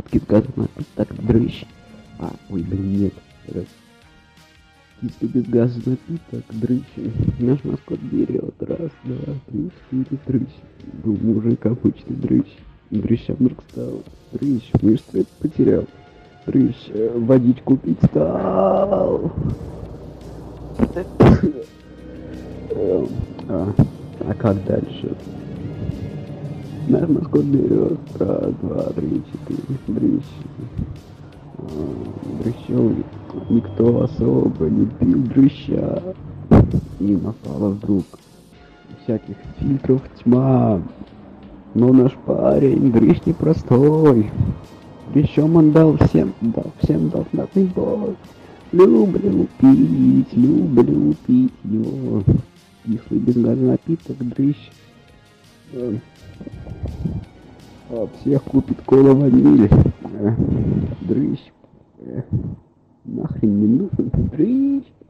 сладкий с газом напиток, дрыщ. Ой, блин, нет. Кислый без газа напиток, дрыщ. Наш маскот берет. Раз, два, три, четыре, дрыщ. Был мужик обычный дрыщ. Дрыща вдруг стал. Дрыщ, мышцы потерял. Дрыщ, водичку пить стал. А как дальше? Наш маскот берет. Раз, два, три, четыре. Дрыщ. Дрыщом никто особо не пил дрыща. И настала вдруг всяких фильтров тьма. Но наш парень дрыщ непростой. Дрыщом он дал всем знатный бой. Люблю пить его. Кислый без газа напиток дрыщ. Всех купит кола ваниль. Дрыщ. Нахрен не нужен дрыщ.